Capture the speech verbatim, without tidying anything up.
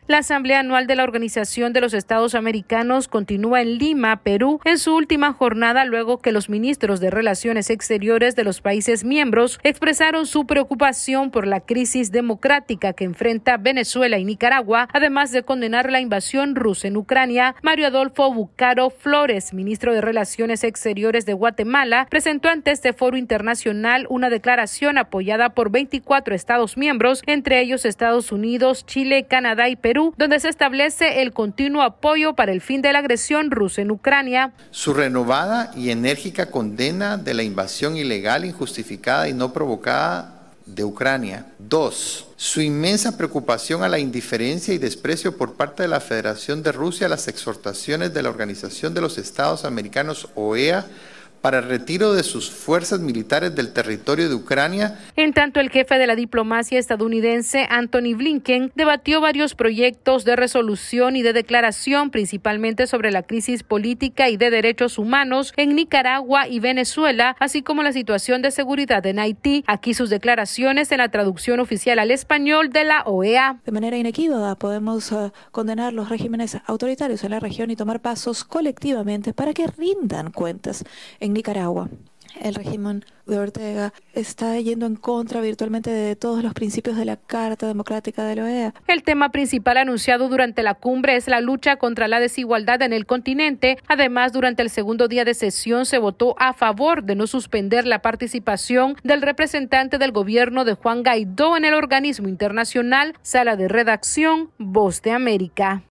La Asamblea Anual de la Organización de los Estados Americanos continúa en Lima, Perú, en su última jornada luego que los ministros de Relaciones Exteriores de los países miembros expresaron su preocupación por la crisis democrática que enfrenta Venezuela y Nicaragua, además de condenar la invasión rusa en Ucrania. Mario Adolfo Bucaro Flores, ministro de Relaciones Exteriores de Guatemala, presentó ante este foro internacional una declaración apoyada por veinticuatro Estados miembros, entre ellos Estados Unidos, Chile, Canadá y Perú, donde se establece el continuo apoyo para el fin de la agresión rusa en Ucrania. Su renovada y enérgica condena de la invasión ilegal, injustificada y no provocada de Ucrania. Dos, su inmensa preocupación a la indiferencia y desprecio por parte de la Federación de Rusia a las exhortaciones de la Organización de los Estados Americanos, O E A, para el retiro de sus fuerzas militares del territorio de Ucrania. En tanto, el jefe de la diplomacia estadounidense, Antony Blinken, debatió varios proyectos de resolución y de declaración, principalmente sobre la crisis política y de derechos humanos en Nicaragua y Venezuela, así como la situación de seguridad en Haití. Aquí sus declaraciones en la traducción oficial al español de la O E A. De manera inequívoca podemos uh, condenar los regímenes autoritarios en la región y tomar pasos colectivamente para que rindan cuentas en Nicaragua. El régimen de Ortega está yendo en contra virtualmente de todos los principios de la Carta Democrática de la O E A. El tema principal anunciado durante la cumbre es la lucha contra la desigualdad en el continente. Además, durante el segundo día de sesión se votó a favor de no suspender la participación del representante del gobierno de Juan Guaidó en el organismo internacional. Sala de redacción, Voz de América.